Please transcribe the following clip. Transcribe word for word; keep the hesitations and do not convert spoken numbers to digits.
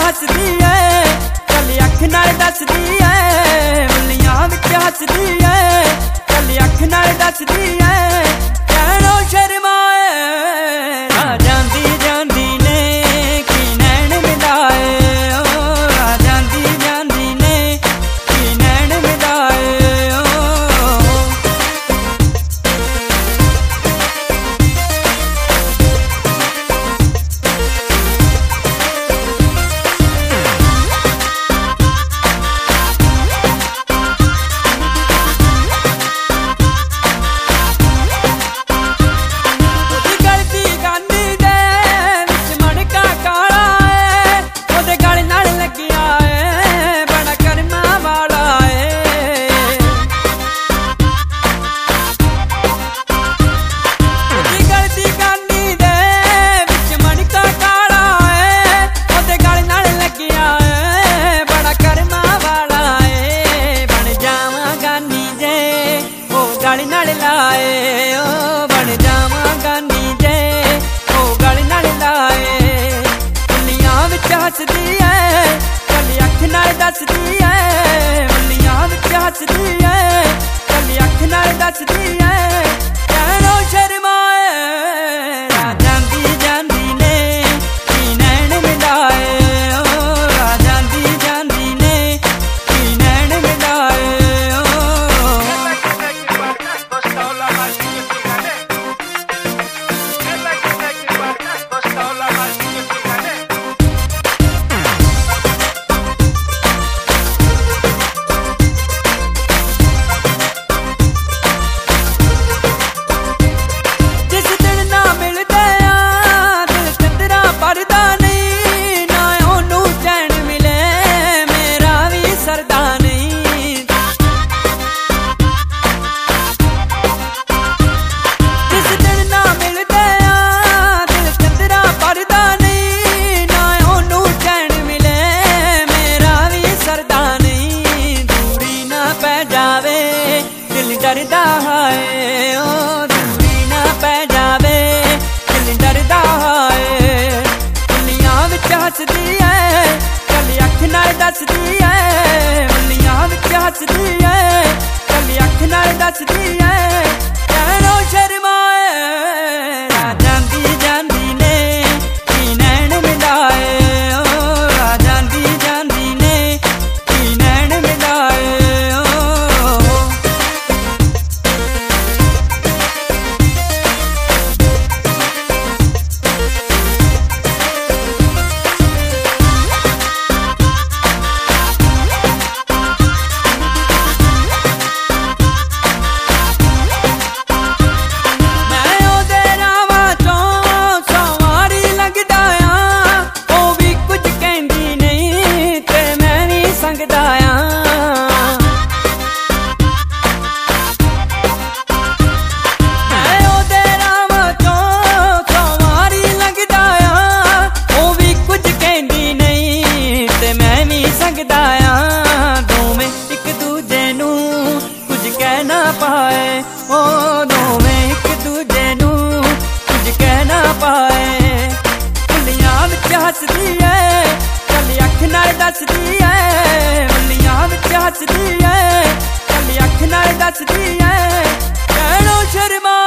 हसदी है, कली अख नाल दसदी है, मुल्लियां विच हसदी है, कली अख नाल दसदी है, कहणों शर्माए आ जांदी जांदी ने की नैन मिलाए, ओ आ जांदी जांदी ने की नैन मिलाए। गल नाल लाए ओ बन जावांगा नी जे ओ गल नाल लाए, मुल्लियां विच हसदी है, कली अख नाल दसदी है, मुल्लियां विच हसदी है, कली अख नाल दसदी है, कहणों शर्माए आ जांदी जांदी ने की नैन मिलाए, ओ आ जांदी जांदी ने की नैन मिलाए। डरदा है ओ दूरी ना पै जावे, दिल डरदा है, मुल्लियां विच हसदी है, कली अख नाल दसदी है, मुल्लियां विच हसदी है, कली अख नाल दसदी है, कहणों शर्माए आ जांदी जांदी ने की नैन मिलाए, ओ आ जांदी जांदी ने की नैन मिलाए। पाए ओ दोवें एक दूजे नू कुछ कह ना पाए, मुल्लियां विच हसदी है, कली अख नाल दसदी है, मुल्लियां विच हसदी है, कली अख नाल दसदी है, कहणों शर्मा